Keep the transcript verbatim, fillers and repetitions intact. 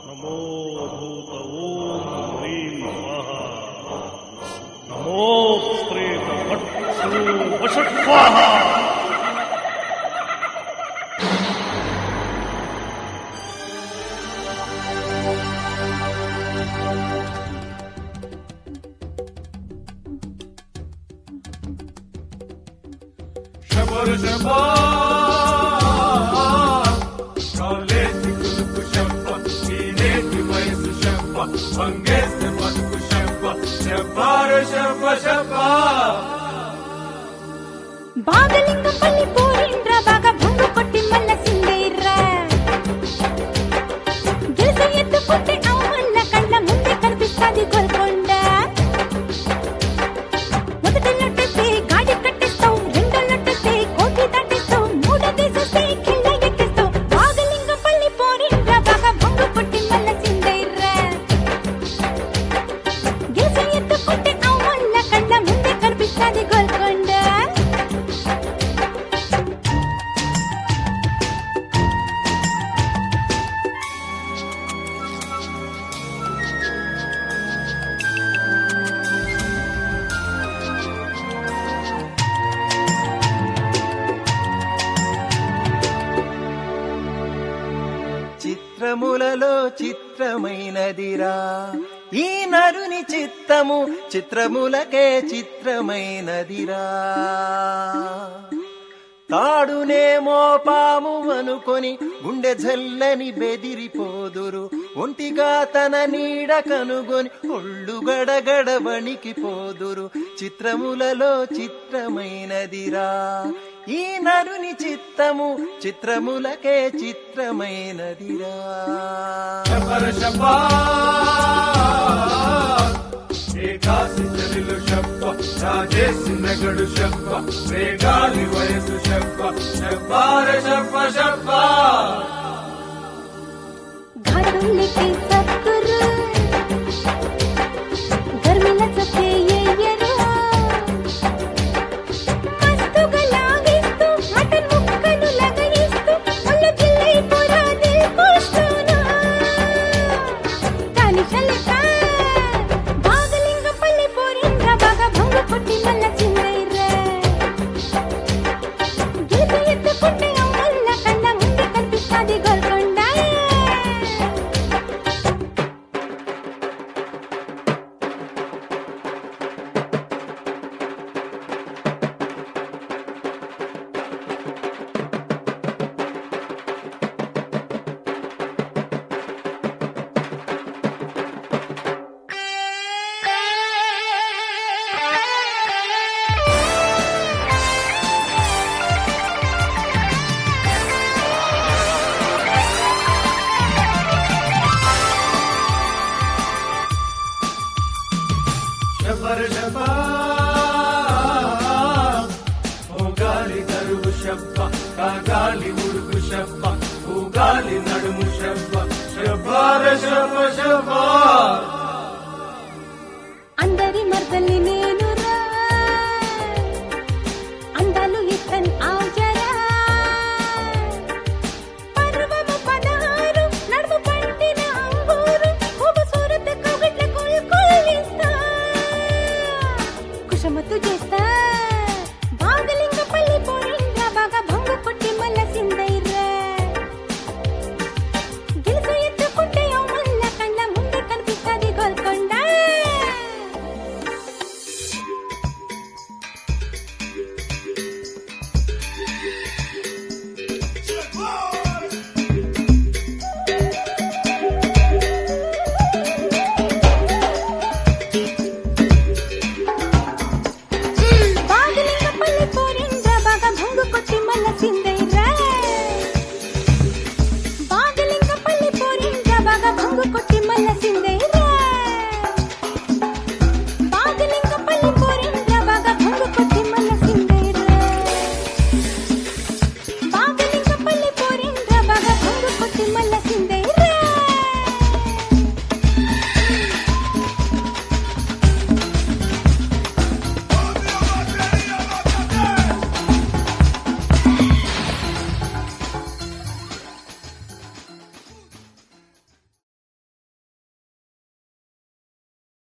నమో భూత ఓం హ్రీం స్వాహ నమో ప్రేత భక్షు వషట్ స్వాహ. శబర్ శబా కాలేజీ కులుకు శబ్బ ఈనేటి వయసు శబ్బ వంగేస్తే బతుకు శబ్బ శబ్బార శబ్బ శబ్బా. బాగలింగంపల్లి పోయిండ్రా బాగా భంగు కొట్టి మల్ల సిందేర్రా గెలిసి ఎత్తుకుంటే అమ్మల్ల కళ్ళ ముందే కనిపిస్తాది గోల్కొండ. మొదటి లొట్టేస్తే గాడి కట్టేస్తావు, రెండో లొట్టేస్తే కోటి దాటేస్తావు, మూడో తీసేస్తే కింద ఎక్కేస్తావు. బాగలింగంపల్లి పోయిండ్రా బాగా భంగు కొట్టి మల్ల సిందేర్రా గెలిసి ఎత్తుకుంటే అమ్మల్ల కళ్ళ ముందే కనిపిస్తాది గోల్కొండ. చిత్రములలో చిత్రమైనదిరా ఈ నరుని చిత్తము, చిత్రములకే చిత్రమైనదిరా. తాడునేమో పాము అనుకొని గుండె జల్లని బెదిరిపోదురు, ఒంటిగా తన నీడ కనుగొని ఒళ్ళు గడగడ వణికిపోదురు. చిత్రములలో చిత్రమైనదిరా ఈ నరుని చిత్తము, చిత్రములకే చిత్రమైనదిరా. శబర్ శబా ఏకాసి చలిలు శబ్బ రాజేసి నగడు శబ్బ వేగాలి వయసు శబ్బ శబ్బార శబ్బ శబ్బా. घाटुल्लिके सत्कुरु गर्मिला चके येयरू मस्तुगा लागिस्तू मटन मुक्कनु लगइस्तू ఒళ్ళు గిల్లైపోరా దిల్ కోస్తునా. కాని చల్లక బాగలింగంపల్లి పోరిండ్రా బాగా భంగు కొట్టి మల్ల చిందైర్రా గెలిసి ఎత్తుకుంటే అమ్మల్ల కళ్ళ ముందే కనిపిస్తాది గోల్కొండ. శబర్ శబా ఓ గాలి తరువు శబ్బ కాగాలి ఉడుకు శబ్బ ఊగాలి నడుము శబ్బ శబ్బార శబ్బ శబ్బా. అందరి మర్దల్ని నేనురా అందాలు ఇత్తన్ ఆజరా పర్వము పదహారు నడుము పండిన అంగూరు खूबसूरत కౌగిట్ల కొల్కొల్లిస్తా కుషమతు చేస్తా బాగలి